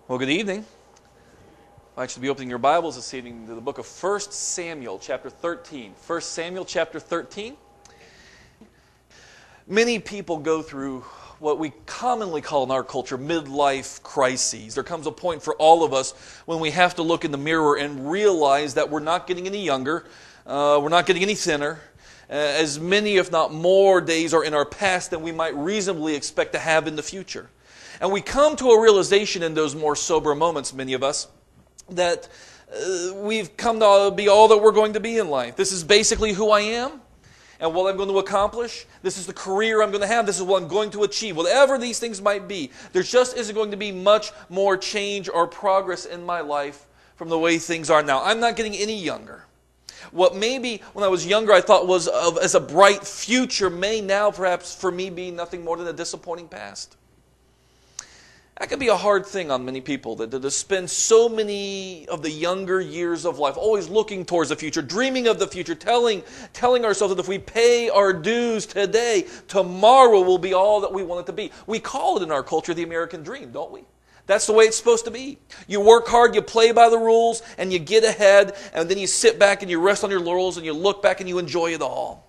Well, good evening. I should be opening your Bibles this evening to the book of 1 Samuel, chapter 13. 1 Samuel, chapter 13. Many people go through what we commonly call in our culture midlife crises. There comes a point for all of us when we have to look in the mirror and realize that we're not getting any younger, we're not getting any thinner. As many, if not more, days are in our past than we might reasonably expect to have in the future. And we come to a realization in those more sober moments, many of us, that we've come to be all that we're going to be in life. This is basically who I am and what I'm going to accomplish. This is the career I'm going to have. This is what I'm going to achieve. Whatever these things might be, there just isn't going to be much more change or progress in my life from the way things are now. I'm not getting any younger. What maybe when I was younger I thought was as a bright future may now perhaps for me be nothing more than a disappointing past. That can be a hard thing on many people, to spend so many of the younger years of life always looking towards the future, dreaming of the future, telling ourselves that if we pay our dues today, tomorrow will be all that we want it to be. We call it in our culture the American dream, don't we? That's the way it's supposed to be. You work hard, you play by the rules, and you get ahead, and then you sit back and you rest on your laurels and you look back and you enjoy it all.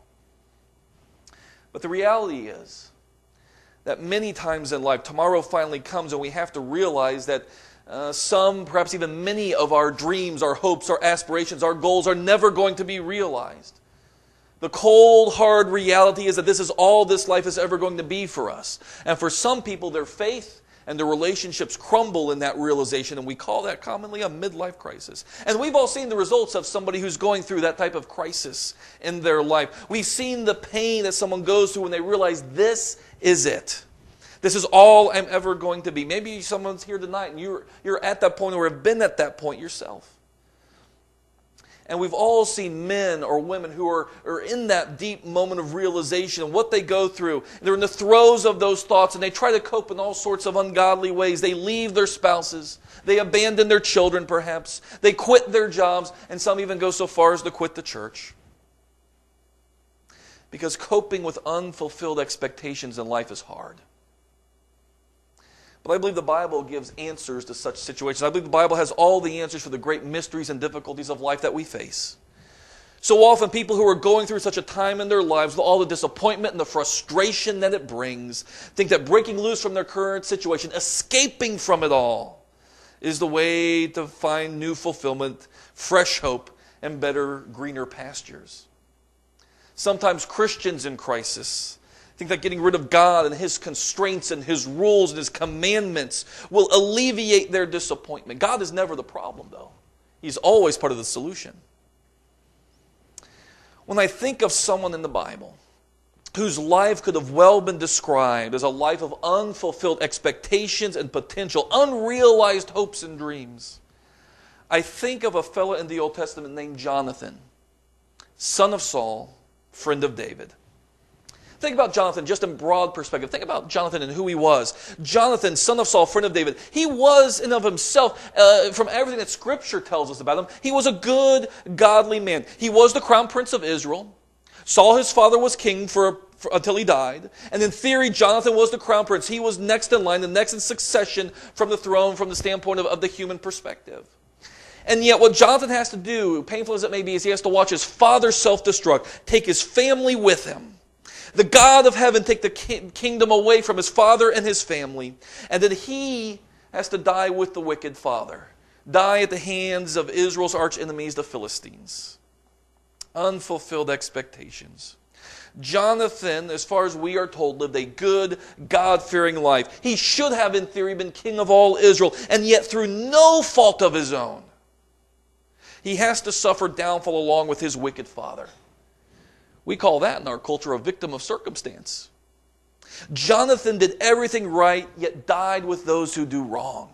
But the reality is that many times in life, tomorrow finally comes and we have to realize that some, perhaps even many of our dreams, our hopes, our aspirations, our goals are never going to be realized. The cold, hard reality is that this is all this life is ever going to be for us. And for some people, their faith and their relationships crumble in that realization, and we call that commonly a midlife crisis. And we've all seen the results of somebody who's going through that type of crisis in their life. We've seen the pain that someone goes through when they realize this is it. This is all I'm ever going to be. Maybe someone's here tonight and you're at that point or have been at that point yourself. And we've all seen men or women who are in that deep moment of realization and what they go through. They're in the throes of those thoughts and they try to cope in all sorts of ungodly ways. They leave their spouses. They abandon their children perhaps. They quit their jobs, and some even go so far as to quit the church. Because coping with unfulfilled expectations in life is hard. But I believe the Bible gives answers to such situations. I believe the Bible has all the answers for the great mysteries and difficulties of life that we face. So often people who are going through such a time in their lives, with all the disappointment and the frustration that it brings, think that breaking loose from their current situation, escaping from it all, is the way to find new fulfillment, fresh hope, and better, greener pastures. Sometimes Christians in crisis think that getting rid of God and His constraints and His rules and His commandments will alleviate their disappointment. God is never the problem, though. He's always part of the solution. When I think of someone in the Bible whose life could have well been described as a life of unfulfilled expectations and potential, unrealized hopes and dreams, I think of a fellow in the Old Testament named Jonathan, son of Saul, friend of David. Think about Jonathan just in broad perspective. Think about Jonathan and who he was. Jonathan, son of Saul, friend of David. He was in of himself, from everything that Scripture tells us about him, he was a good, godly man. He was the crown prince of Israel. Saul, his father, was king until he died. And in theory, Jonathan was the crown prince. He was next in line, the next in succession from the throne from the standpoint of the human perspective. And yet what Jonathan has to do, painful as it may be, is he has to watch his father self-destruct, take his family with him. The God of heaven take the kingdom away from his father and his family, and then he has to die with the wicked father, die at the hands of Israel's arch enemies, the Philistines. Unfulfilled expectations. Jonathan, as far as we are told, lived a good, God-fearing life. He should have, in theory, been king of all Israel, and yet through no fault of his own, he has to suffer downfall along with his wicked father. We call that in our culture a victim of circumstance. Jonathan did everything right, yet died with those who do wrong.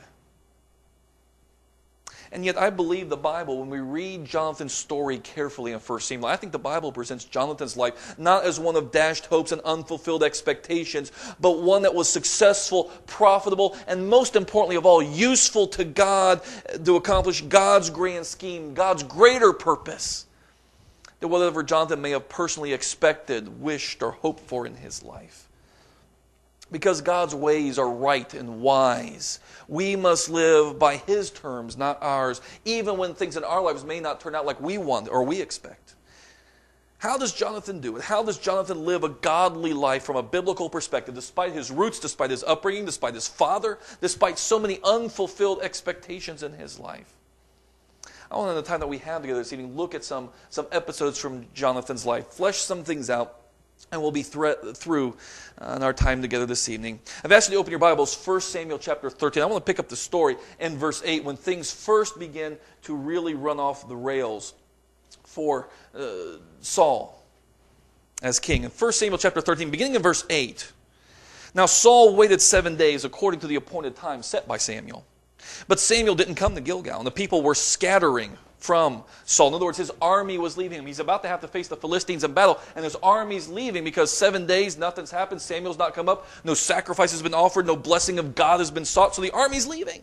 And yet I believe the Bible, when we read Jonathan's story carefully in 1 Samuel, I think the Bible presents Jonathan's life not as one of dashed hopes and unfulfilled expectations, but one that was successful, profitable, and most importantly of all, useful to God to accomplish God's grand scheme, God's greater purpose than whatever Jonathan may have personally expected, wished, or hoped for in his life. Because God's ways are right and wise. We must live by His terms, not ours, even when things in our lives may not turn out like we want or we expect. How does Jonathan do it? How does Jonathan live a godly life from a biblical perspective, despite his roots, despite his upbringing, despite his father, despite so many unfulfilled expectations in his life? I want, in the time that we have together this evening, look at some episodes from Jonathan's life, flesh some things out, and we'll be through in our time together this evening. I've asked you to open your Bibles, 1 Samuel chapter 13. I want to pick up the story in verse 8 when things first begin to really run off the rails for Saul as king. In 1 Samuel chapter 13, beginning in verse 8. Now Saul waited 7 days according to the appointed time set by Samuel. But Samuel didn't come to Gilgal, and the people were scattering from Saul. In other words, his army was leaving him. He's about to have to face the Philistines in battle, and his army's leaving because 7 days, nothing's happened. Samuel's not come up. No sacrifice has been offered. No blessing of God has been sought. So the army's leaving.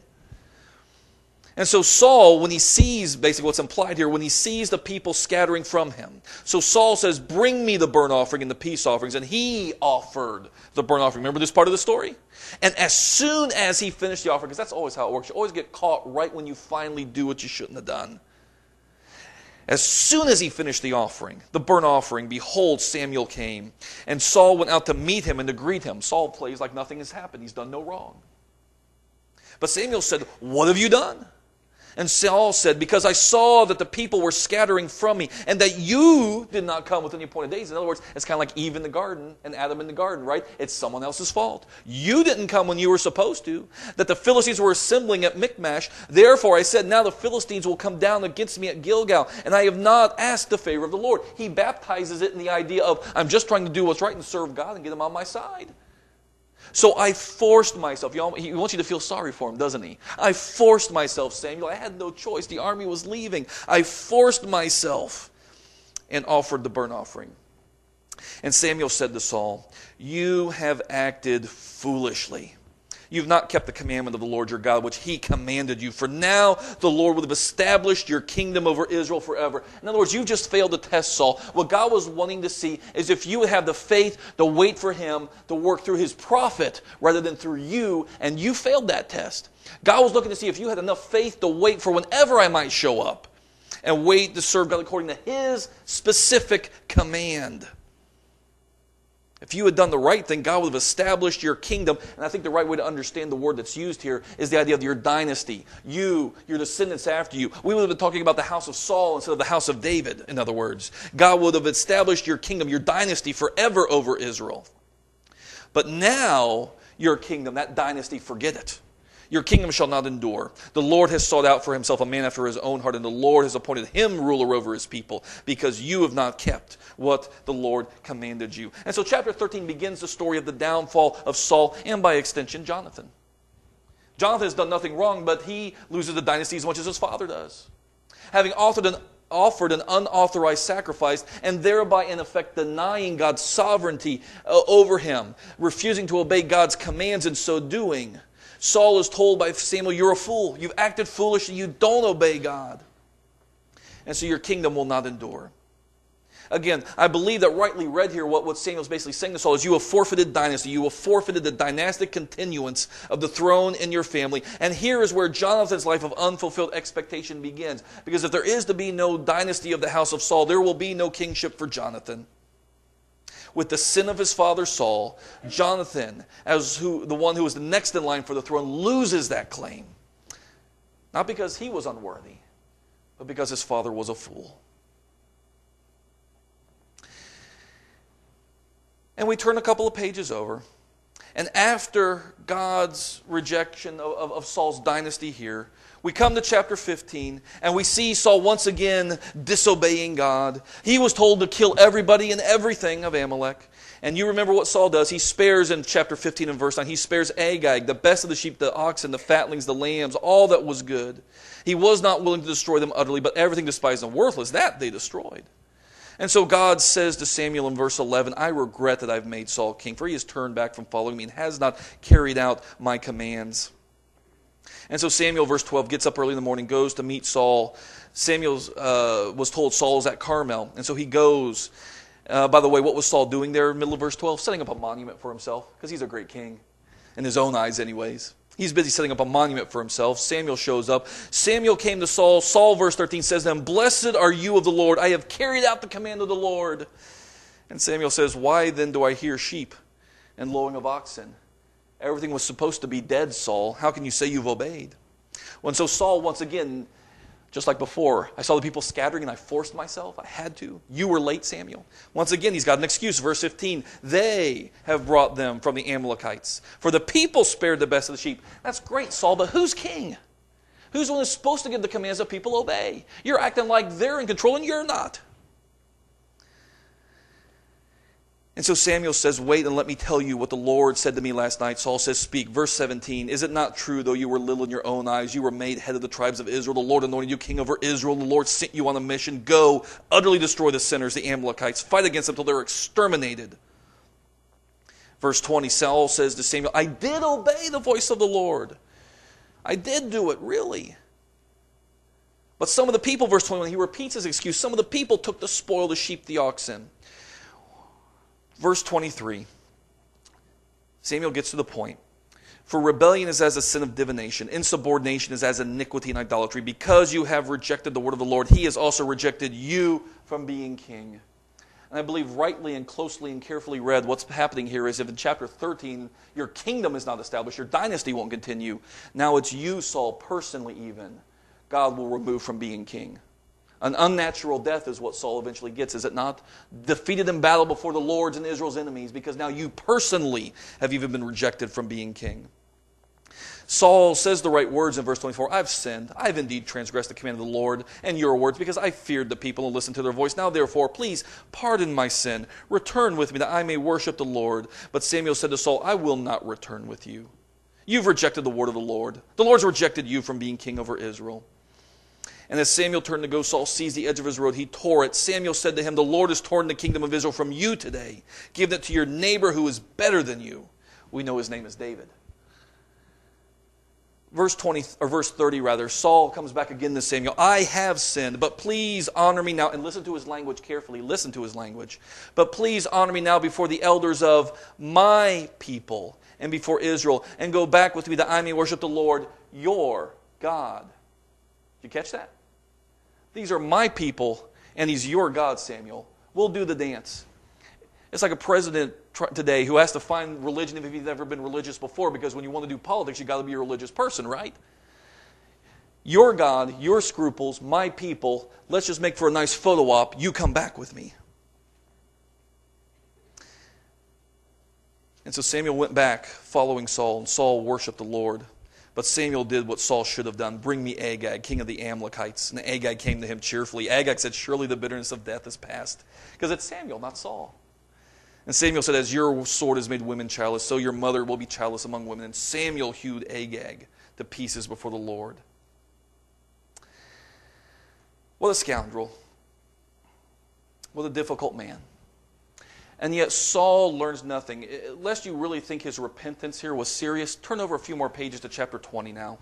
And so Saul, when he sees, basically what's implied here, when he sees the people scattering from him, so Saul says, bring me the burnt offering and the peace offerings. And he offered the burnt offering. Remember this part of the story? And as soon as he finished the offering, because that's always how it works, you always get caught right when you finally do what you shouldn't have done. As soon as he finished the offering, the burnt offering, behold, Samuel came. And Saul went out to meet him and to greet him. Saul plays like nothing has happened. He's done no wrong. But Samuel said, what have you done? And Saul said, because I saw that the people were scattering from me, and that you did not come within the appointed days. In other words, it's kind of like Eve in the garden and Adam in the garden, right? It's someone else's fault. You didn't come when you were supposed to. That the Philistines were assembling at Michmash. Therefore I said, now the Philistines will come down against me at Gilgal, and I have not asked the favor of the Lord. He baptizes it in the idea of, I'm just trying to do what's right and serve God and get him on my side. So I forced myself. He wants you to feel sorry for him, doesn't he? I forced myself, Samuel. I had no choice. The army was leaving. I forced myself and offered the burnt offering. And Samuel said to Saul, you have acted foolishly. You've not kept the commandment of the Lord your God, which He commanded you. For now the Lord would have established your kingdom over Israel forever. In other words, you've just failed to test Saul. What God was wanting to see is if you would have the faith to wait for Him to work through His prophet rather than through you, and you failed that test. God was looking to see if you had enough faith to wait for whenever I might show up and wait to serve God according to His specific command. If you had done the right thing, God would have established your kingdom. And I think the right way to understand the word that's used here is the idea of your dynasty. You, your descendants after you. We would have been talking about the house of Saul instead of the house of David, in other words. God would have established your kingdom, your dynasty forever over Israel. But now, your kingdom, that dynasty, forget it. Your kingdom shall not endure. The Lord has sought out for Himself a man after His own heart, and the Lord has appointed him ruler over His people, because you have not kept what the Lord commanded you. And so chapter 13 begins the story of the downfall of Saul, and by extension, Jonathan. Jonathan has done nothing wrong, but he loses the dynasty as much as his father does. Having offered an unauthorized sacrifice, and thereby in effect denying God's sovereignty over him, refusing to obey God's commands in so doing, Saul is told by Samuel, you're a fool. You've acted foolishly. You don't obey God. And so your kingdom will not endure. Again, I believe that rightly read here, what Samuel's basically saying to Saul is you have forfeited dynasty. You have forfeited the dynastic continuance of the throne in your family. And here is where Jonathan's life of unfulfilled expectation begins. Because if there is to be no dynasty of the house of Saul, there will be no kingship for Jonathan. With the sin of his father Saul, Jonathan, the one who was the next in line for the throne, loses that claim. Not because he was unworthy, but because his father was a fool. And we turn a couple of pages over, and after God's rejection of Saul's dynasty here, we come to chapter 15, and we see Saul once again disobeying God. He was told to kill everybody and everything of Amalek. And you remember what Saul does. He spares, in chapter 15 and verse 9, he spares Agag, the best of the sheep, the oxen, the fatlings, the lambs, all that was good. He was not willing to destroy them utterly, but everything despised and worthless, that they destroyed. And so God says to Samuel in verse 11, I regret that I've made Saul king, for he has turned back from following me and has not carried out my commands. And so Samuel, verse 12, gets up early in the morning, goes to meet Saul. Samuel was told Saul is at Carmel. And so he goes By the way, what was Saul doing there in the middle of verse 12? Setting up a monument for himself, because he's a great king, in his own eyes anyways. He's busy setting up a monument for himself. Samuel shows up. Samuel came to Saul. Saul, verse 13, says to him, "Blessed are you of the Lord. I have carried out the command of the Lord." And Samuel says, "Why then do I hear sheep and lowing of oxen? Everything was supposed to be dead, Saul. How can you say you've obeyed?" Well, and so Saul, once again, just like before, "I saw the people scattering and I forced myself. I had to. You were late, Samuel." Once again, he's got an excuse. Verse 15, "They have brought them from the Amalekites. For the people spared the best of the sheep." That's great, Saul, but who's king? Who's the one who's supposed to give the commands that people obey? You're acting like they're in control and you're not. And so Samuel says, "Wait and let me tell you what the Lord said to me last night." Saul says, "Speak." Verse 17, "Is it not true, though you were little in your own eyes, you were made head of the tribes of Israel? The Lord anointed you king over Israel. The Lord sent you on a mission. Go, utterly destroy the sinners, the Amalekites. Fight against them until they're exterminated." Verse 20, Saul says to Samuel, "I did obey the voice of the Lord. I did do it, really. But some of the people," verse 21, he repeats his excuse, "some of the people took the spoil, the sheep, the oxen." Verse 23, Samuel gets to the point. "For rebellion is as a sin of divination. Insubordination is as iniquity and idolatry. Because you have rejected the word of the Lord, he has also rejected you from being king." And I believe rightly and closely and carefully read, what's happening here is if in chapter 13 your kingdom is not established, your dynasty won't continue, now it's you, Saul, personally even, God will remove from being king. An unnatural death is what Saul eventually gets, is it not? Defeated in battle before the Lord's and Israel's enemies, because now you personally have even been rejected from being king. Saul says the right words in verse 24, "I've sinned. I've indeed transgressed the command of the Lord and your words, because I feared the people and listened to their voice. Now therefore, please pardon my sin. Return with me that I may worship the Lord." But Samuel said to Saul, "I will not return with you. You've rejected the word of the Lord. The Lord's rejected you from being king over Israel." And as Samuel turned to go, Saul seized the edge of his robe. He tore it. Samuel said to him, "The Lord has torn the kingdom of Israel from you today. Give it to your neighbor who is better than you." We know his name is David. Verse 30, Saul comes back again to Samuel. "I have sinned, but please honor me now." And listen to his language carefully. Listen to his language. "But please honor me now before the elders of my people and before Israel, and go back with me that I may worship the Lord, your God." Did you catch that? These are my people, and he's your God, Samuel. We'll do the dance. It's like a president today who has to find religion if he's never been religious before, because when you want to do politics, you've got to be a religious person, right? Your God, your scruples, my people, let's just make for a nice photo op. You come back with me. And so Samuel went back following Saul, and Saul worshiped the Lord. But Samuel did what Saul should have done. "Bring me Agag, king of the Amalekites." And Agag came to him cheerfully. Agag said, "Surely the bitterness of death is past." Because it's Samuel, not Saul. And Samuel said, "As your sword has made women childless, so your mother will be childless among women." And Samuel hewed Agag to pieces before the Lord. What a scoundrel. What a difficult man. And yet Saul learns nothing. Lest you really think his repentance here was serious, turn over a few more pages to chapter 20 now.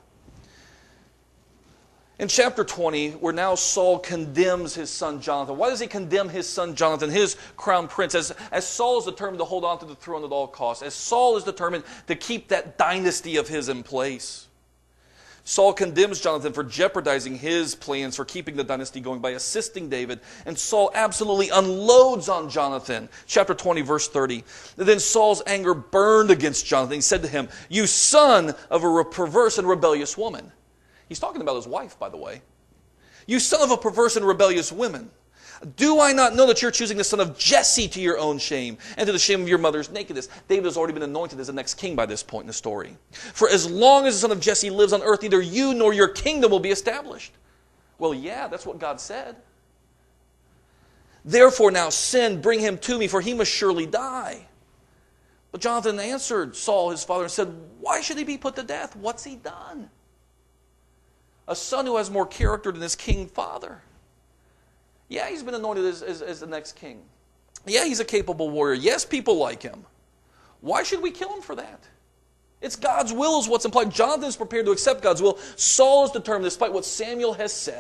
In chapter 20, where now Saul condemns his son Jonathan. Why does he condemn his son Jonathan, his crown prince? As Saul is determined to hold on to the throne at all costs. As Saul is determined to keep that dynasty of his in place. Saul condemns Jonathan for jeopardizing his plans for keeping the dynasty going by assisting David. And Saul absolutely unloads on Jonathan. Chapter 20, verse 30. Then Saul's anger burned against Jonathan. He said to him, "You son of a perverse and rebellious woman." He's talking about his wife, by the way. "You son of a perverse and rebellious woman. Do I not know that you're choosing the son of Jesse to your own shame and to the shame of your mother's nakedness?" David has already been anointed as the next king by this point in the story. "For as long as the son of Jesse lives on earth, neither you nor your kingdom will be established." Well, yeah, that's what God said. "Therefore now send, bring him to me, for he must surely die." But Jonathan answered Saul, his father, and said, "Why should he be put to death? What's he done? A son who has more character than his king father. Yeah, he's been anointed as the next king. Yeah, he's a capable warrior. Yes, people like him. Why should we kill him for that? It's God's will is what's implied. Jonathan is prepared to accept God's will. Saul is determined, despite what Samuel has said,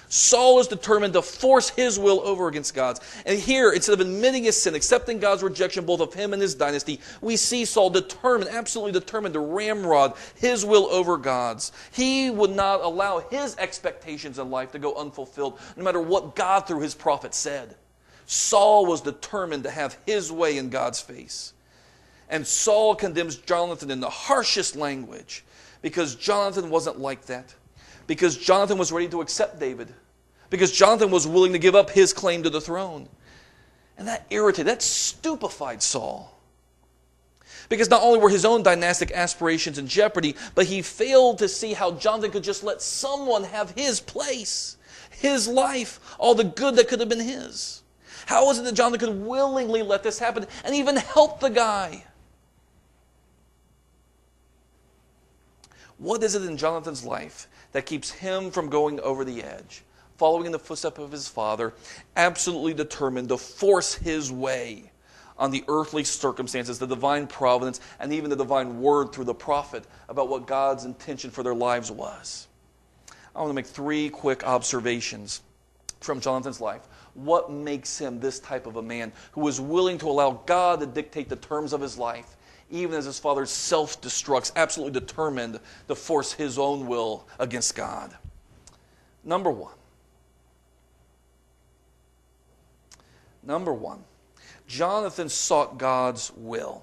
Saul is determined to force his will over against God's. And here, instead of admitting his sin, accepting God's rejection both of him and his dynasty, we see Saul determined, absolutely determined to ramrod his will over God's. He would not allow his expectations in life to go unfulfilled, no matter what God through his prophet said. Saul was determined to have his way in God's face. And Saul condemns Jonathan in the harshest language because Jonathan wasn't like that. Because Jonathan was ready to accept David. Because Jonathan was willing to give up his claim to the throne. And that irritated, that stupefied Saul. Because not only were his own dynastic aspirations in jeopardy, but he failed to see how Jonathan could just let someone have his place, his life, all the good that could have been his. How was it that Jonathan could willingly let this happen and even help the guy? What is it in Jonathan's life that keeps him from going over the edge, following in the footsteps of his father, absolutely determined to force his way on the earthly circumstances, the divine providence, and even the divine word through the prophet about what God's intention for their lives was? I want to make 3 quick observations from Jonathan's life. What makes him this type of a man who is willing to allow God to dictate the terms of his life, even as his father self-destructs, absolutely determined to force his own will against God? Number one, Jonathan sought God's will.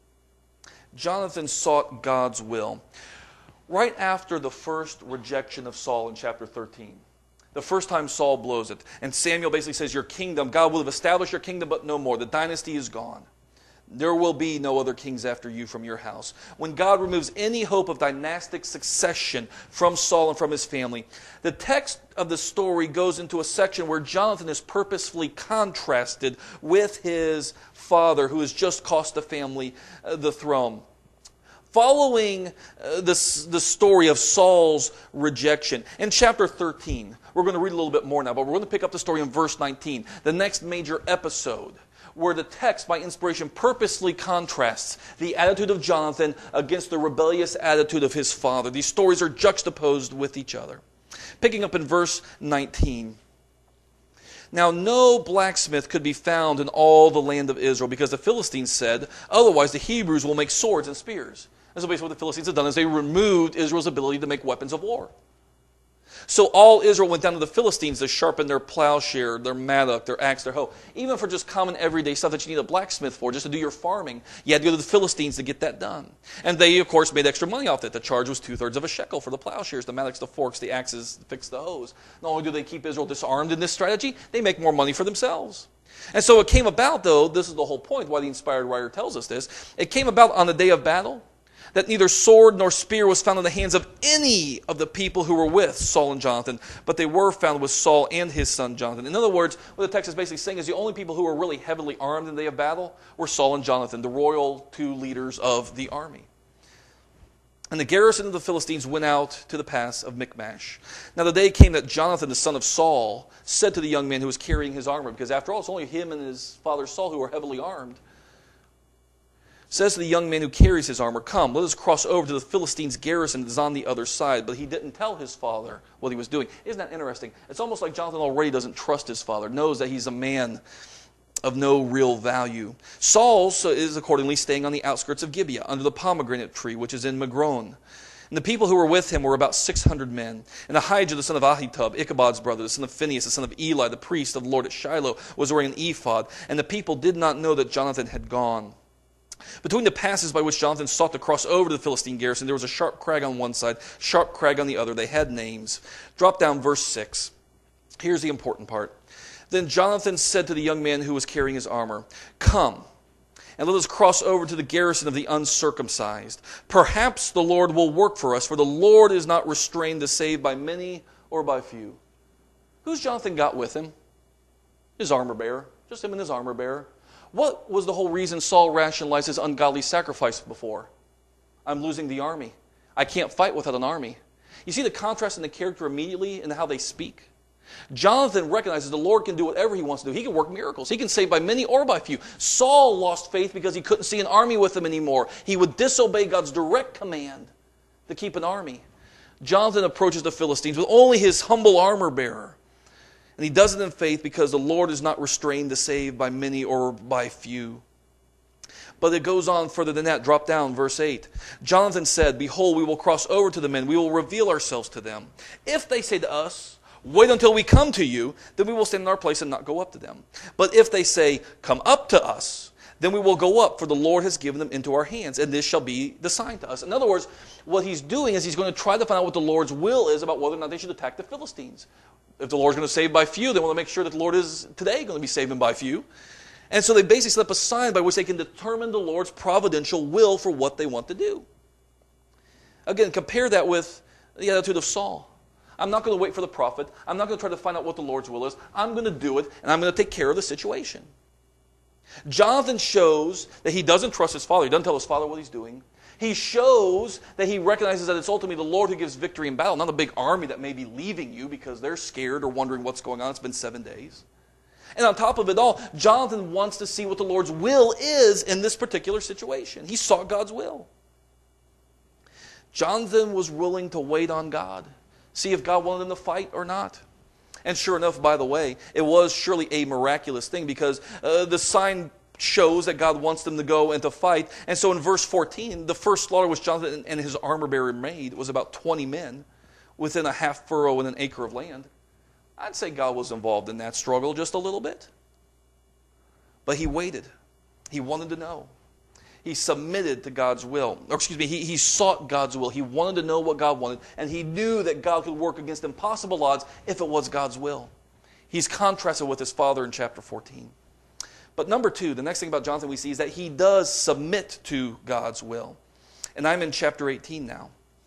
Jonathan sought God's will. Right after the first rejection of Saul in chapter 13, the first time Saul blows it, and Samuel basically says, your kingdom, God will have established your kingdom, but no more. The dynasty is gone. There will be no other kings after you from your house. When God removes any hope of dynastic succession from Saul and from his family, the text of the story goes into a section where Jonathan is purposefully contrasted with his father, who has just cost the family the throne. Following the story of Saul's rejection, in chapter 13, we're going to read a little bit more now, but we're going to pick up the story in verse 19, the next major episode, where the text, by inspiration, purposely contrasts the attitude of Jonathan against the rebellious attitude of his father. These stories are juxtaposed with each other. Picking up in verse 19. Now no blacksmith could be found in all the land of Israel, because the Philistines said, otherwise the Hebrews will make swords and spears. And so basically what the Philistines had done is they removed Israel's ability to make weapons of war. So all Israel went down to the Philistines to sharpen their plowshare, their mattock, their axe, their hoe. Even for just common everyday stuff that you need a blacksmith for, just to do your farming, you had to go to the Philistines to get that done. And they, of course, made extra money off it. The charge was 2/3 of a shekel for the plowshares, the mattocks, the forks, the axes, to fix the hoes. Not only do they keep Israel disarmed in this strategy, they make more money for themselves. And so it came about, though, this is the whole point, why the inspired writer tells us this, it came about on the day of battle, that neither sword nor spear was found in the hands of any of the people who were with Saul and Jonathan, but they were found with Saul and his son Jonathan. In other words, what the text is basically saying is the only people who were really heavily armed in the day of battle were Saul and Jonathan, the royal 2 leaders of the army. And the garrison of the Philistines went out to the pass of Michmash. Now the day came that Jonathan, the son of Saul, said to the young man who was carrying his armor, because after all, it's only him and his father Saul who are heavily armed, says to the young man who carries his armor, come, let us cross over to the Philistines' garrison that is on the other side. But he didn't tell his father what he was doing. Isn't that interesting? It's almost like Jonathan already doesn't trust his father, knows that he's a man of no real value. Saul is accordingly staying on the outskirts of Gibeah, under the pomegranate tree, which is in Migron. And the people who were with him were about 600 men. And Ahijah, the son of Ahitub, Ichabod's brother, the son of Phinehas, the son of Eli, the priest of the Lord at Shiloh, was wearing an ephod. And the people did not know that Jonathan had gone. Between the passes by which Jonathan sought to cross over to the Philistine garrison, there was a sharp crag on one side, sharp crag on the other. They had names. Drop down verse 6. Here's the important part. Then Jonathan said to the young man who was carrying his armor, come, and let us cross over to the garrison of the uncircumcised. Perhaps the Lord will work for us, for the Lord is not restrained to save by many or by few. Who's Jonathan got with him? His armor bearer. Just him and his armor bearer. What was the whole reason Saul rationalized his ungodly sacrifice before? I'm losing the army. I can't fight without an army. You see the contrast in the character immediately and how they speak? Jonathan recognizes the Lord can do whatever he wants to do. He can work miracles. He can save by many or by few. Saul lost faith because he couldn't see an army with him anymore. He would disobey God's direct command to keep an army. Jonathan approaches the Philistines with only his humble armor bearer. And he does it in faith because the Lord is not restrained to save by many or by few. But it goes on further than that. Drop down, verse 8. Jonathan said, behold, we will cross over to the men. We will reveal ourselves to them. If they say to us, wait until we come to you, then we will stand in our place and not go up to them. But if they say, come up to us, then we will go up, for the Lord has given them into our hands, and this shall be the sign to us. In other words, what he's doing is he's going to try to find out what the Lord's will is about whether or not they should attack the Philistines. If the Lord's going to save by few, they want to make sure that the Lord is today going to be saving by few. And so they basically set up a sign by which they can determine the Lord's providential will for what they want to do. Again, compare that with the attitude of Saul. I'm not going to wait for the prophet. I'm not going to try to find out what the Lord's will is. I'm going to do it, and I'm going to take care of the situation. Jonathan shows that he doesn't trust his father. He doesn't tell his father what he's doing. He shows that he recognizes that it's ultimately the Lord who gives victory in battle, not a big army that may be leaving you because they're scared or wondering what's going on. It's been 7 days. And on top of it all, Jonathan wants to see what the Lord's will is in this particular situation. He sought God's will. Jonathan was willing to wait on God, see if God wanted him to fight or not. And sure enough, by the way, it was surely a miraculous thing because the sign shows that God wants them to go and to fight. And so in verse 14, the first slaughter which Jonathan and his armor-bearer made was about 20 men within a half furrow and an acre of land. I'd say God was involved in that struggle just a little bit. But he waited. He wanted to know. He submitted to God's will. He sought God's will. He wanted to know what God wanted. And he knew that God could work against impossible odds if it was God's will. He's contrasted with his father in chapter 14. But number two, the next thing about Jonathan we see is that he does submit to God's will. And I'm in chapter 18 now.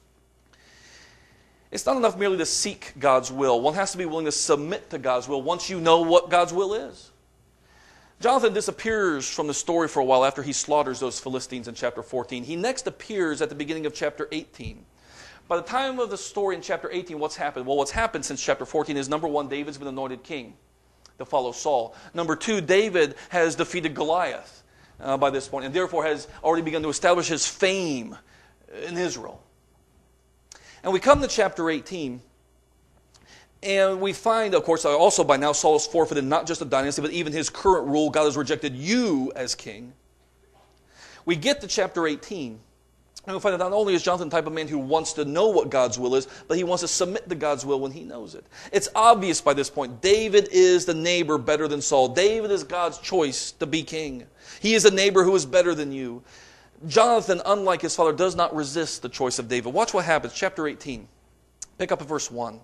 It's not enough merely to seek God's will. One has to be willing to submit to God's will once you know what God's will is. Jonathan disappears from the story for a while after he slaughters those Philistines in chapter 14. He next appears at the beginning of chapter 18. By the time of the story in chapter 18, what's happened? Well, what's happened since chapter 14 is, number one, David's been anointed king to follow Saul. Number two, David has defeated Goliath by this point, and therefore has already begun to establish his fame in Israel. And we come to chapter 18, and we find, of course, also by now Saul has forfeited not just a dynasty, but even his current rule. God has rejected you as king. We get to chapter 18, and we find that not only is Jonathan the type of man who wants to know what God's will is, but he wants to submit to God's will when he knows it. It's obvious by this point, David is the neighbor better than Saul. David is God's choice to be king. He is a neighbor who is better than you. Jonathan, unlike his father, does not resist the choice of David. Watch what happens. Chapter 18. Pick up at verse 1.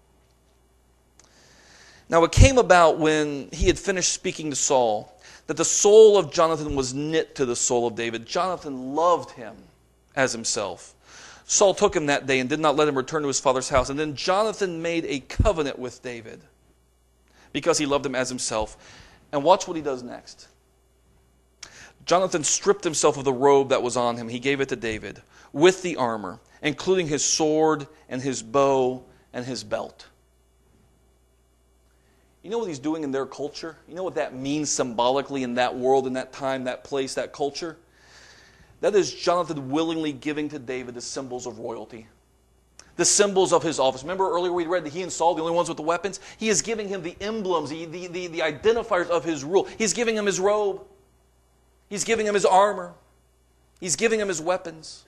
Now it came about when he had finished speaking to Saul that the soul of Jonathan was knit to the soul of David. Jonathan loved him as himself. Saul took him that day and did not let him return to his father's house. And then Jonathan made a covenant with David because he loved him as himself. And watch what he does next. Jonathan stripped himself of the robe that was on him. He gave it to David with the armor, including his sword and his bow and his belt. You know what he's doing in their culture? You know what that means symbolically in that world, in that time, that place, that culture? That is Jonathan willingly giving to David the symbols of royalty. The symbols of his office. Remember earlier we read that he and Saul, the only ones with the weapons? He is giving him the emblems, the identifiers of his rule. He's giving him his robe. He's giving him his armor. He's giving him his weapons.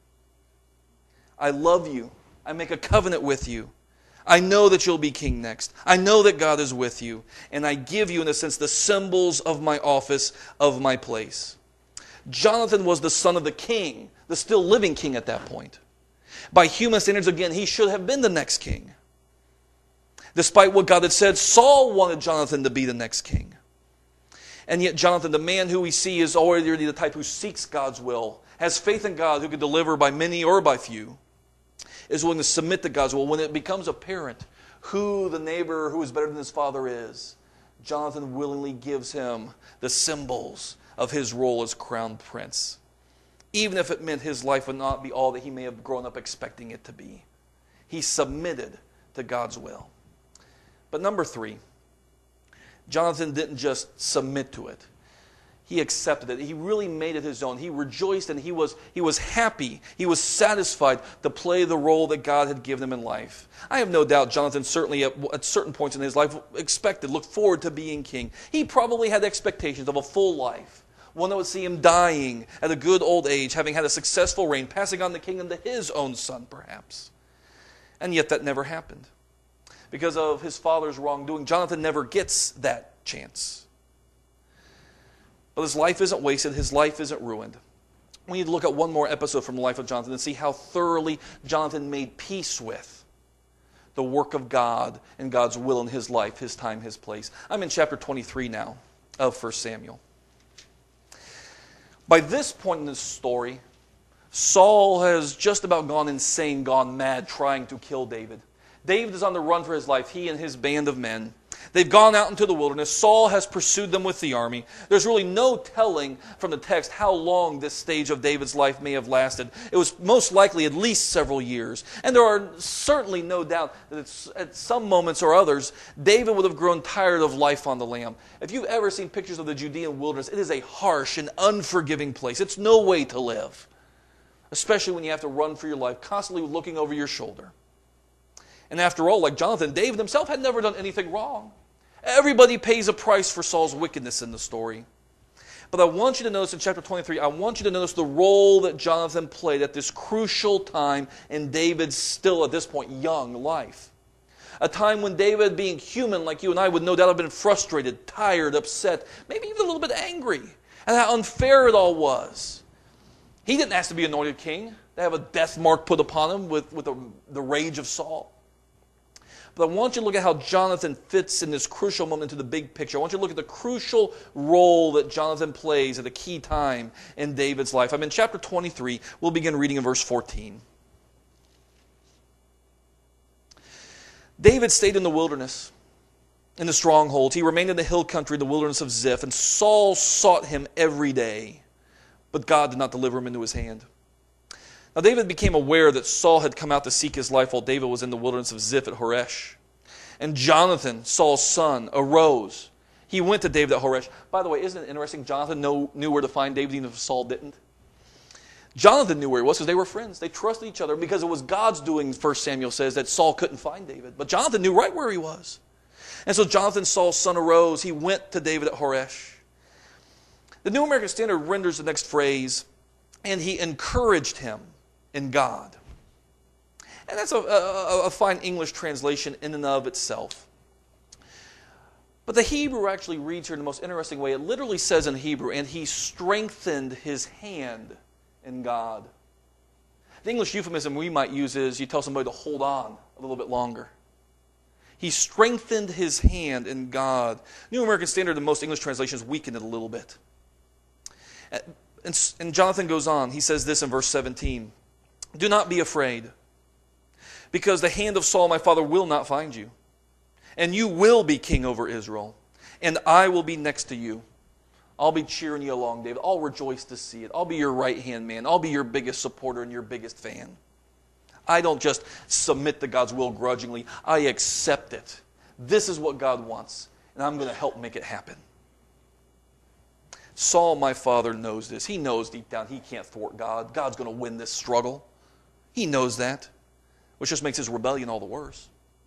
I love you. I make a covenant with you. I know that you'll be king next. I know that God is with you. And I give you, in a sense, the symbols of my office, of my place. Jonathan was the son of the king, the still living king at that point. By human standards, again, he should have been the next king. Despite what God had said, Saul wanted Jonathan to be the next king. And yet Jonathan, the man who we see is already the type who seeks God's will, has faith in God who can deliver by many or by few, is willing to submit to God's will. When it becomes apparent who the neighbor who is better than his father is, Jonathan willingly gives him the symbols of his role as crown prince, even if it meant his life would not be all that he may have grown up expecting it to be. He submitted to God's will. But number three, Jonathan didn't just submit to it. he accepted it. He really made it his own. He rejoiced and he was happy. He was satisfied to play the role that God had given him in life. I have no doubt Jonathan certainly at certain points in his life looked forward to being king. He probably had expectations of a full life, one that would see him dying at a good old age, having had a successful reign, passing on the kingdom to his own son perhaps. And yet that never happened. Because of his father's wrongdoing, Jonathan never gets that chance. But his life isn't wasted. His life isn't ruined. We need to look at one more episode from the life of Jonathan and see how thoroughly Jonathan made peace with the work of God and God's will in his life, his time, his place. I'm in chapter 23 now of 1 Samuel. By this point in this story, Saul has just about gone insane, gone mad, trying to kill David. David is on the run for his life, he and his band of men. They've gone out into the wilderness. Saul has pursued them with the army. There's really no telling from the text how long this stage of David's life may have lasted. It was most likely at least several years. And there are certainly no doubt that at some moments or others, David would have grown tired of life on the lam. If you've ever seen pictures of the Judean wilderness, it is a harsh and unforgiving place. It's no way to live, especially when you have to run for your life, constantly looking over your shoulder. And after all, like Jonathan, David himself had never done anything wrong. Everybody pays a price for Saul's wickedness in the story. But I want you to notice in chapter 23, I want you to notice the role that Jonathan played at this crucial time in David's still, at this point, young life. A time when David, being human like you and I, would no doubt have been frustrated, tired, upset, maybe even a little bit angry at how unfair it all was. He didn't ask to be anointed king, to have a death mark put upon him with the rage of Saul. But I want you to look at how Jonathan fits in this crucial moment into the big picture. I want you to look at the crucial role that Jonathan plays at a key time in David's life. I'm in chapter 23. We'll begin reading in verse 14. David stayed in the wilderness, in the strongholds. He remained in the hill country, the wilderness of Ziph. And Saul sought him every day, but God did not deliver him into his hand. Now David became aware that Saul had come out to seek his life while David was in the wilderness of Ziph at Horesh. And Jonathan, Saul's son, arose. He went to David at Horesh. By the way, isn't it interesting? Jonathan knew where to find David even if Saul didn't. Jonathan knew where he was because they were friends. They trusted each other because it was God's doing, 1 Samuel says, that Saul couldn't find David. But Jonathan knew right where he was. And so Jonathan, Saul's son, arose. He went to David at Horesh. The New American Standard renders the next phrase, and he encouraged him in God. And that's a fine English translation in and of itself. But the Hebrew actually reads here in the most interesting way. It literally says in Hebrew, and he strengthened his hand in God. The English euphemism we might use is you tell somebody to hold on a little bit longer. He strengthened his hand in God. New American Standard and most English translations weaken it a little bit. And Jonathan goes on. He says this in verse 17. Do not be afraid, because the hand of Saul my father will not find you. And you will be king over Israel, and I will be next to you. I'll be cheering you along, David. I'll rejoice to see it. I'll be your right-hand man. I'll be your biggest supporter and your biggest fan. I don't just submit to God's will grudgingly. I accept it. This is what God wants, and I'm going to help make it happen. Saul, my father, knows this. He knows deep down he can't thwart God. God's going to win this struggle. He knows that, which just makes his rebellion all the worse.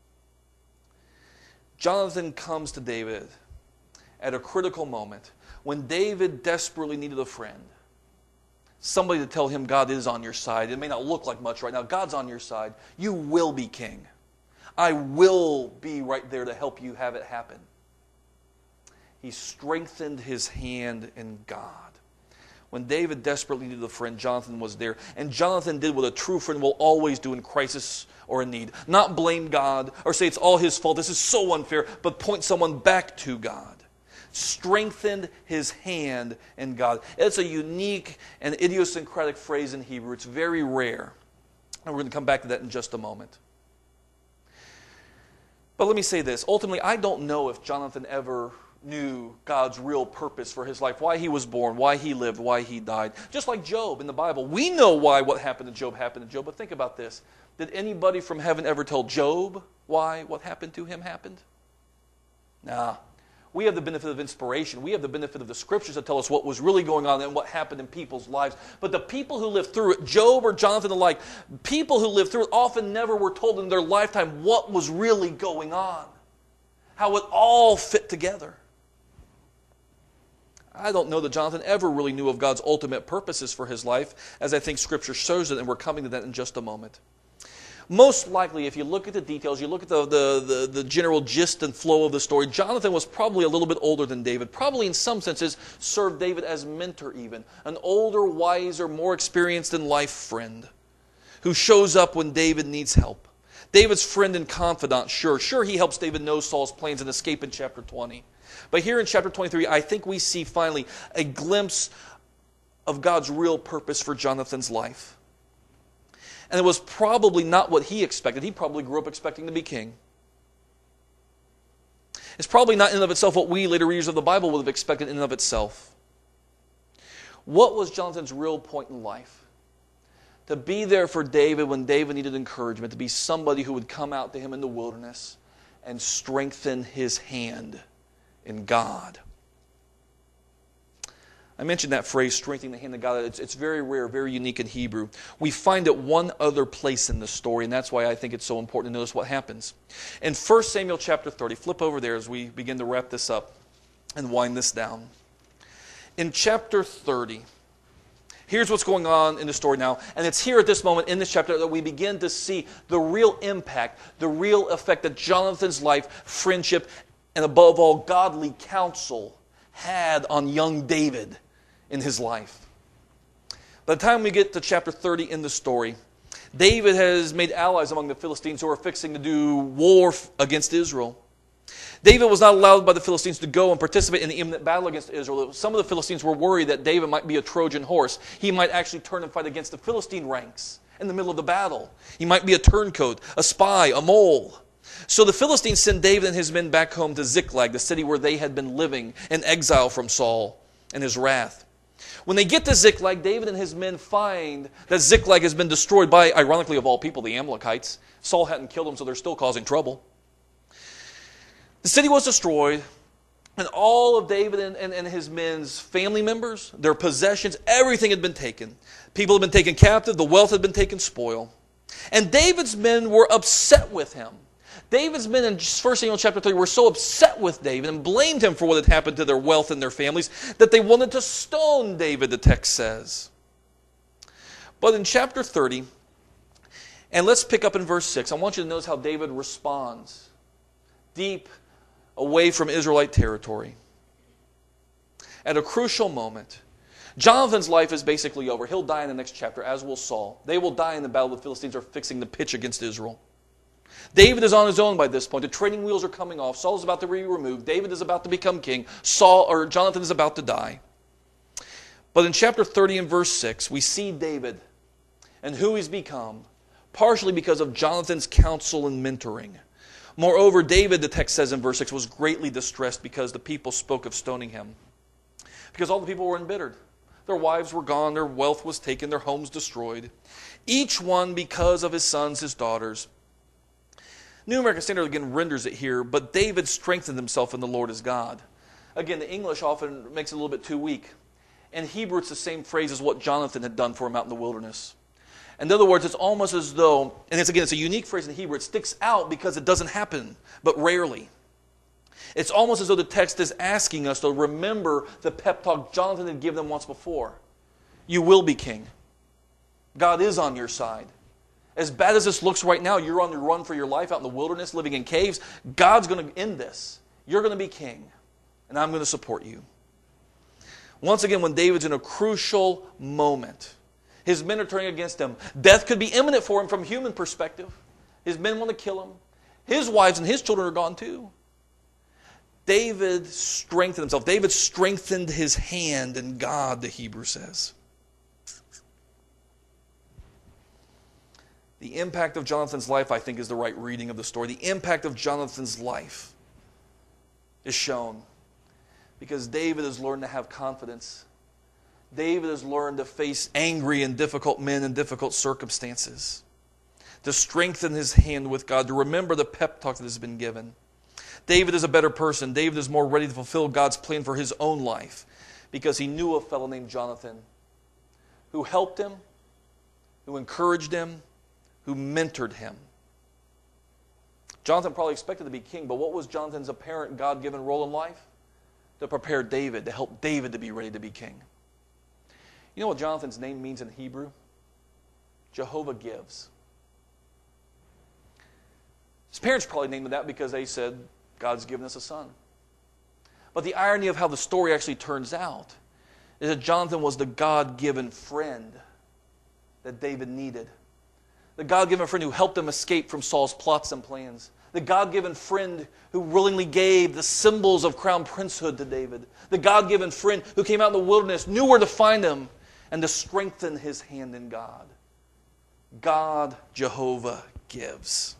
Jonathan comes to David at a critical moment when David desperately needed a friend. Somebody to tell him God is on your side. It may not look like much right now. God's on your side. You will be king. I will be right there to help you have it happen. He strengthened his hand in God. When David desperately needed a friend, Jonathan was there. And Jonathan did what a true friend will always do in crisis or in need. Not blame God or say it's all his fault, this is so unfair, but point someone back to God. Strengthened his hand in God. It's a unique and idiosyncratic phrase in Hebrew. It's very rare. And we're going to come back to that in just a moment. But let me say this. Ultimately, I don't know if Jonathan ever knew God's real purpose for his life, why he was born, why he lived, why he died. Just like Job in the Bible. We know why what happened to Job, but think about this. Did anybody from heaven ever tell Job why what happened to him happened? Nah. We have the benefit of inspiration. We have the benefit of the Scriptures that tell us what was really going on and what happened in people's lives. But the people who lived through it, Job or Jonathan alike, people who lived through it often never were told in their lifetime what was really going on, how it all fit together. I don't know that Jonathan ever really knew of God's ultimate purposes for his life, as I think Scripture shows it, and we're coming to that in just a moment. Most likely, if you look at the details, you look at the general gist and flow of the story, Jonathan was probably a little bit older than David, probably in some senses served David as mentor even, an older, wiser, more experienced in life friend who shows up when David needs help. David's friend and confidant, sure he helps David know Saul's plans and escape in chapter 20. But here in chapter 23, I think we see finally a glimpse of God's real purpose for Jonathan's life. And it was probably not what he expected. He probably grew up expecting to be king. It's probably not in and of itself what we later readers of the Bible would have expected in and of itself. What was Jonathan's real point in life? To be there for David when David needed encouragement, to be somebody who would come out to him in the wilderness and strengthen his hand in God. I mentioned that phrase, strengthening the hand of God. It's very rare, very unique in Hebrew. We find it one other place in the story, and that's why I think it's so important to notice what happens. In 1 Samuel chapter 30, flip over there as we begin to wrap this up and wind this down. In chapter 30, here's what's going on in the story now, and it's here at this moment in this chapter that we begin to see the real impact, the real effect that Jonathan's life, friendship, and above all, godly counsel had on young David in his life. By the time we get to chapter 30 in the story, David has made allies among the Philistines who are fixing to do war against Israel. David was not allowed by the Philistines to go and participate in the imminent battle against Israel. Some of the Philistines were worried that David might be a Trojan horse. He might actually turn and fight against the Philistine ranks in the middle of the battle. He might be a turncoat, a spy, a mole. So the Philistines sent David and his men back home to Ziklag, the city where they had been living in exile from Saul and his wrath. When they get to Ziklag, David and his men find that Ziklag has been destroyed by, ironically of all people, the Amalekites. Saul hadn't killed them, so they're still causing trouble. The city was destroyed, and all of David and his men's family members, their possessions, everything had been taken. People had been taken captive, the wealth had been taken spoil. And David's men were upset with him. David's men in 1 Samuel chapter 3 were so upset with David and blamed him for what had happened to their wealth and their families that they wanted to stone David, the text says. But in chapter 30, and let's pick up in verse 6, I want you to notice how David responds deep away from Israelite territory. At a crucial moment, Jonathan's life is basically over. He'll die in the next chapter, as will Saul. They will die in the battle the Philistines are fixing to pitch against Israel. David is on his own by this point. The training wheels are coming off. Saul is about to be removed. David is about to become king. Jonathan is about to die. But in chapter 30 and verse 6, we see David and who he's become, partially because of Jonathan's counsel and mentoring. Moreover, David, the text says in verse 6, was greatly distressed because the people spoke of stoning him. Because all the people were embittered. Their wives were gone, their wealth was taken, their homes destroyed. Each one because of his sons, his daughters. New American Standard again renders it here, but David strengthened himself in the Lord his God. Again, the English often makes it a little bit too weak. In Hebrew, it's the same phrase as what Jonathan had done for him out in the wilderness. In other words, it's almost as though, and it's a unique phrase in Hebrew, it sticks out because it doesn't happen, but rarely. It's almost as though the text is asking us to remember the pep talk Jonathan had given them once before. You will be king. God is on your side. As bad as this looks right now, you're on the run for your life out in the wilderness, living in caves. God's going to end this. You're going to be king, and I'm going to support you. Once again, when David's in a crucial moment, his men are turning against him. Death could be imminent for him from a human perspective. His men want to kill him. His wives and his children are gone too. David strengthened himself. David strengthened his hand in God, the Hebrew says. The impact of Jonathan's life, I think, is the right reading of the story. The impact of Jonathan's life is shown because David has learned to have confidence. David has learned to face angry and difficult men in difficult circumstances, to strengthen his hand with God, to remember the pep talk that has been given. David is a better person. David is more ready to fulfill God's plan for his own life because he knew a fellow named Jonathan who helped him, who encouraged him, who mentored him. Jonathan probably expected to be king, but what was Jonathan's apparent God-given role in life? To prepare David, to help David to be ready to be king. You know what Jonathan's name means in Hebrew? Jehovah gives. His parents probably named him that because they said, God's given us a son. But the irony of how the story actually turns out is that Jonathan was the God-given friend that David needed. The God-given friend who helped him escape from Saul's plots and plans. The God-given friend who willingly gave the symbols of crown princehood to David. The God-given friend who came out in the wilderness, knew where to find him, and to strengthen his hand in God. God, Jehovah, gives.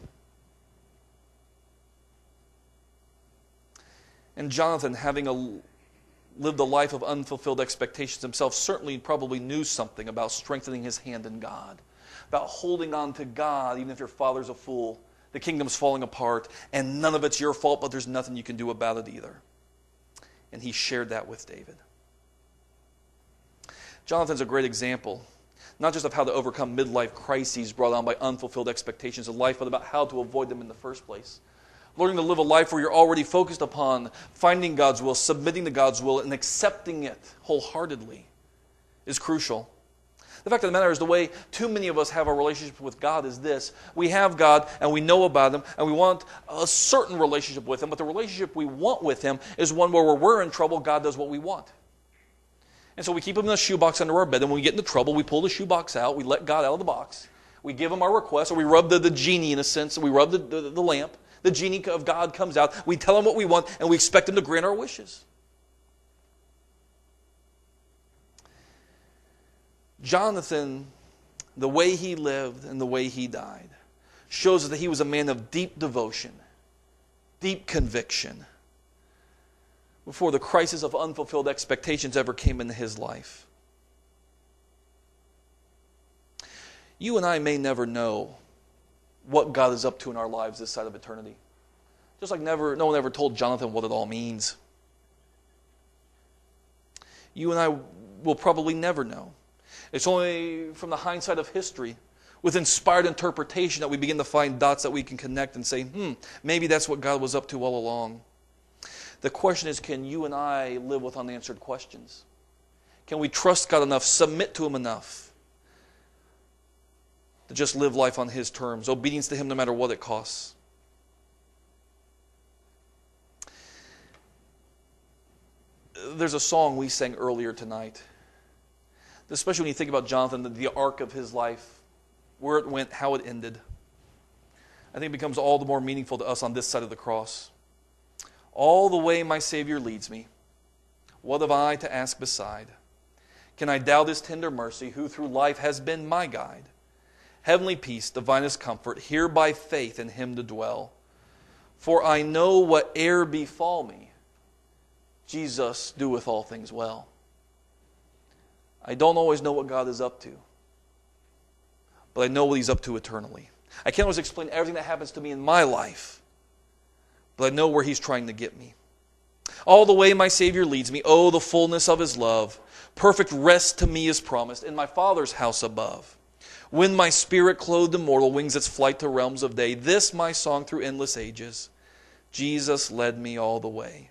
And Jonathan, having lived a life of unfulfilled expectations himself, certainly probably knew something about strengthening his hand in God, about holding on to God even if your father's a fool, the kingdom's falling apart, and none of it's your fault, but there's nothing you can do about it either. And he shared that with David. Jonathan's a great example, not just of how to overcome midlife crises brought on by unfulfilled expectations of life, but about how to avoid them in the first place. Learning to live a life where you're already focused upon finding God's will, submitting to God's will, and accepting it wholeheartedly is crucial. The fact of the matter is the way too many of us have our relationship with God is this. We have God and we know about Him and we want a certain relationship with Him, but the relationship we want with Him is one where when we're in trouble, God does what we want. And so we keep Him in a shoebox under our bed, and when we get into trouble, we pull the shoebox out, we let God out of the box, we give Him our request, or we rub the genie in a sense, we rub the lamp. The genie of God comes out, we tell Him what we want, and we expect Him to grant our wishes. Jonathan, the way he lived and the way he died, shows us that he was a man of deep devotion, deep conviction, before the crisis of unfulfilled expectations ever came into his life. You and I may never know what God is up to in our lives this side of eternity. Just like no one ever told Jonathan what it all means. You and I will probably never know. It's only from the hindsight of history, with inspired interpretation, that we begin to find dots that we can connect and say, maybe that's what God was up to all along. The question is, can you and I live with unanswered questions? Can we trust God enough, submit to Him enough, to just live life on His terms, obedience to Him no matter what it costs? There's a song we sang earlier tonight, especially when you think about Jonathan, the arc of his life, where it went, how it ended. I think it becomes all the more meaningful to us on this side of the cross. All the way my Savior leads me, what have I to ask beside? Can I doubt His tender mercy, who through life has been my guide? Heavenly peace, divinest comfort, here by faith in Him to dwell. For I know whate'er befall me, Jesus doeth all things well. I don't always know what God is up to, but I know what He's up to eternally. I can't always explain everything that happens to me in my life, but I know where He's trying to get me. All the way my Savior leads me, oh, the fullness of His love. Perfect rest to me is promised in my Father's house above. When my spirit clothed immortal wings its flight to realms of day, this my song through endless ages, Jesus led me all the way.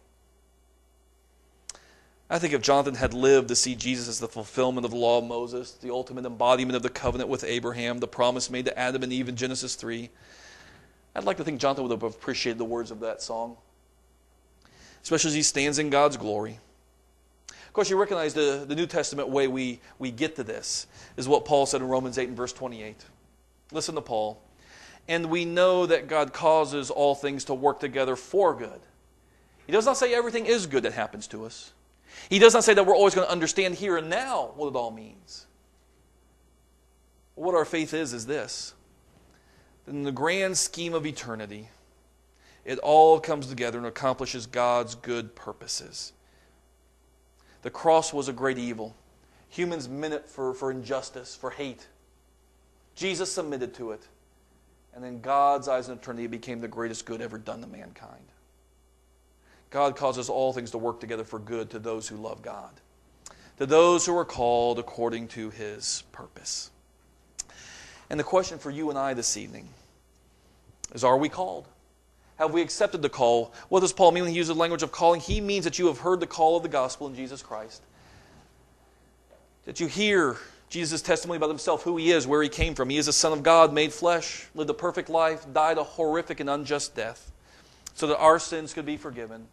I think if Jonathan had lived to see Jesus as the fulfillment of the law of Moses, the ultimate embodiment of the covenant with Abraham, the promise made to Adam and Eve in Genesis 3, I'd like to think Jonathan would have appreciated the words of that song, especially as he stands in God's glory. Of course, you recognize the New Testament way we get to this is what Paul said in Romans 8 and verse 28. Listen to Paul. And we know that God causes all things to work together for good. He does not say everything is good that happens to us. He does not say that we're always going to understand here and now what it all means. What our faith is this. In the grand scheme of eternity, it all comes together and accomplishes God's good purposes. The cross was a great evil. Humans meant it for injustice, for hate. Jesus submitted to it. And in God's eyes in eternity, it became the greatest good ever done to mankind. God causes all things to work together for good to those who love God, to those who are called according to His purpose. And the question for you and I this evening is, are we called? Have we accepted the call? What does Paul mean when he uses the language of calling? He means that you have heard the call of the gospel in Jesus Christ. That you hear Jesus' testimony about Himself, who He is, where He came from. He is the Son of God, made flesh, lived a perfect life, died a horrific and unjust death, so that our sins could be forgiven.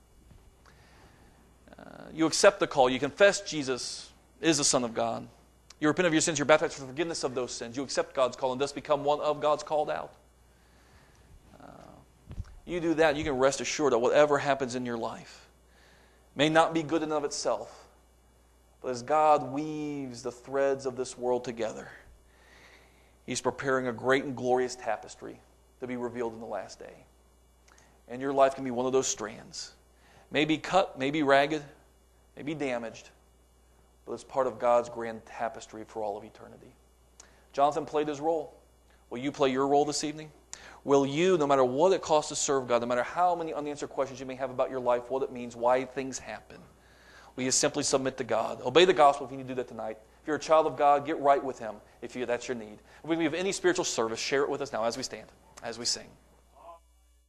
You accept the call. You confess Jesus is the Son of God. You repent of your sins. You're baptized for forgiveness of those sins. You accept God's call and thus become one of God's called out. You do that, you can rest assured that whatever happens in your life may not be good in and of itself, but as God weaves the threads of this world together, He's preparing a great and glorious tapestry to be revealed in the last day. And your life can be one of those strands. Maybe cut, maybe ragged, maybe damaged, but it's part of God's grand tapestry for all of eternity. Jonathan played his role. Will you play your role this evening? Will you, no matter what it costs to serve God, no matter how many unanswered questions you may have about your life, what it means, why things happen, will you simply submit to God? Obey the gospel if you need to do that tonight. If you're a child of God, get right with Him if that's your need. If we have any spiritual service, share it with us now as we stand, as we sing.